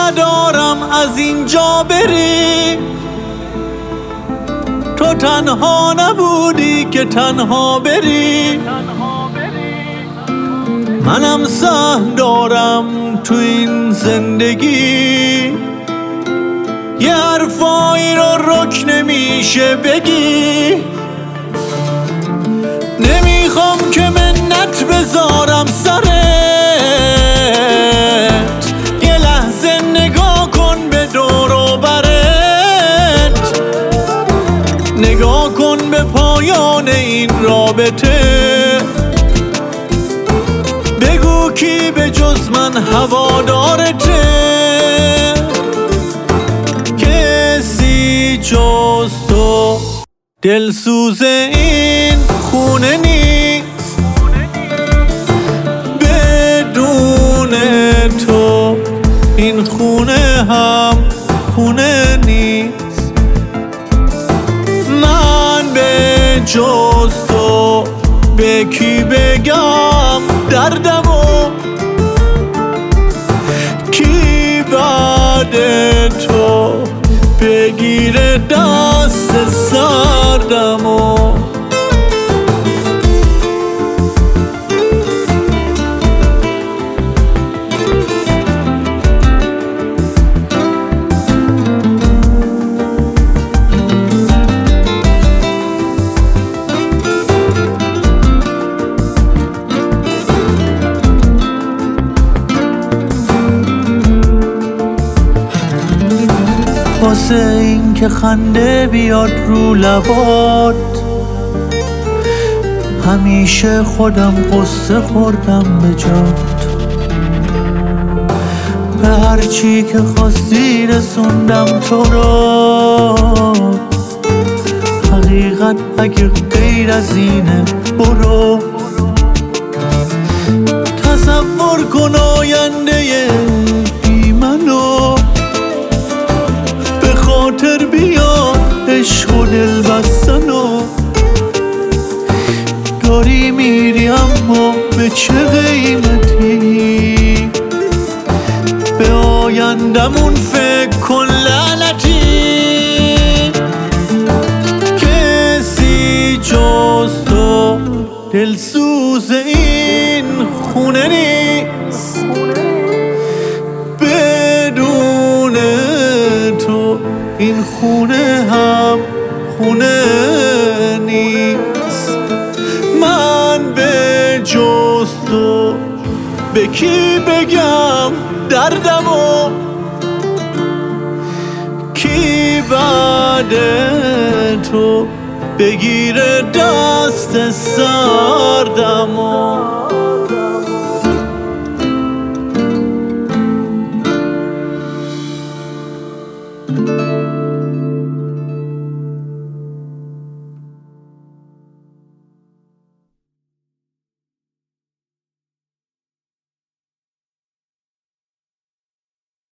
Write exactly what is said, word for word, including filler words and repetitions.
ندارم از اینجا بری، تو تنها نبودی که تنها بری. منم سهم دارم تو این زندگی، یه حرفایی رو رک نمیشه بگی. نمیخوام که منت بذارم سرت، یه لحظه نگاه کن به دور و برت، نگاه کن به پایان این رابطه. بگو کی به جز من هوادارته، کسی جز تو دلسوز این خونه نیست. بدون تو این خونه هم خونه نیست. من به جز تو به کی بگم دردمو، کی بعد تو بگیره دست سردمو. واسه این که خنده بیاد رو لبات، همیشه خودم قصه خوردم به جات. به هرچی که خواستی رسوندم تو رو، حقیقت اگه غیر از اینه برو. تصور کن آینده بی منو، خاطر بیا عشق و دل بستنو. داری میری اما به چه قیمتی، به آیندمون فکر کن لعنتی. کسی جز تو دلسوز این خونه نیست. بدون تو این خونه هم خونه نیست. من به جز تو به کی بگم دردمو، کی بعد تو بگیره دست سردمو.